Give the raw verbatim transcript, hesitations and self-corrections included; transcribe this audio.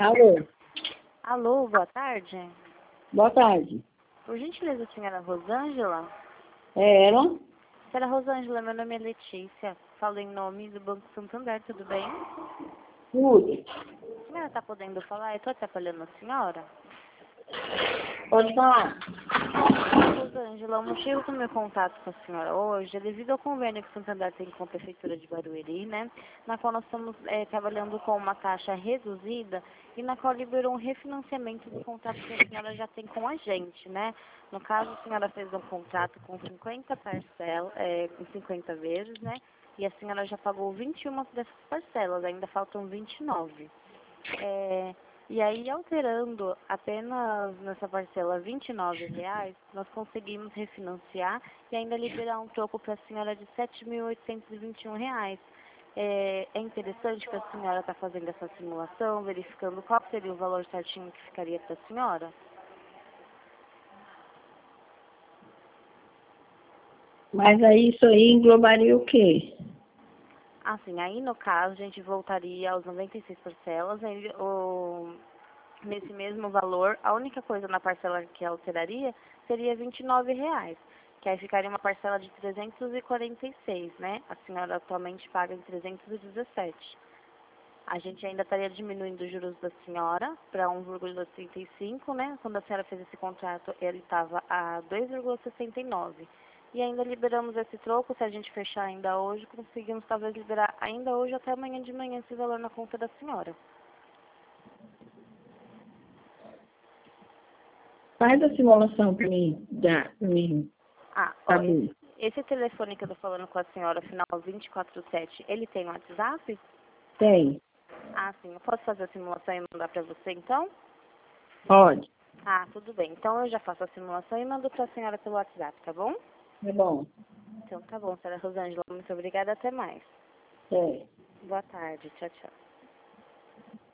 Alô, Alô, boa tarde. boa tarde. Por gentileza, senhora Rosângela? É ela? Senhora Rosângela, meu nome é Letícia. Falo em nome do Banco Santander, tudo bem? Tudo. A senhora está podendo falar? Eu estou atrapalhando a senhora? Pode falar. Rosângela, o motivo do meu contato com a senhora hoje é devido ao convênio que o Santander tem com a Prefeitura de Barueri, né? Na qual nós estamos é, trabalhando com uma taxa reduzida e na qual liberou um refinanciamento do contrato que a senhora já tem com a gente, né? No caso, a senhora fez um contrato com cinquenta parcelas, é, com cinquenta vezes, né? E a senhora já pagou vinte e uma dessas parcelas, ainda faltam vinte e nove. É, e aí, alterando apenas nessa parcela vinte e nove reais, nós conseguimos refinanciar e ainda liberar um troco para a senhora de sete mil oitocentos e vinte e um reais. É, é interessante que a senhora está fazendo essa simulação, verificando qual seria o valor certinho que ficaria para a senhora? Mas aí isso aí englobaria o quê? Assim, aí no caso a gente voltaria aos noventa e seis parcelas, aí, o, nesse mesmo valor, a única coisa na parcela que alteraria seria vinte e nove reais, que aí ficaria uma parcela de trezentos e quarenta e seis, né? A senhora atualmente paga em trezentos e dezessete. A gente ainda estaria diminuindo os juros da senhora para um vírgula trinta e cinco, né? Quando a senhora fez esse contrato, ele estava a dois vírgula sessenta e nove. E ainda liberamos esse troco, se a gente fechar ainda hoje, conseguimos talvez liberar ainda hoje até amanhã de manhã esse valor na conta da senhora. Faz a simulação para mim, dá, para mim Ah, ó, saber. esse, esse telefone que eu tô falando com a senhora, final vinte e quatro sete, ele tem WhatsApp? Tem. Ah, sim. Eu posso fazer a simulação e mandar pra você, então? Pode. Ah, tudo bem. Então eu já faço a simulação e mando pra senhora pelo WhatsApp, tá bom? É bom. Então tá bom, senhora Rosângela. Muito obrigada. Até mais. É. Boa tarde. Tchau, tchau.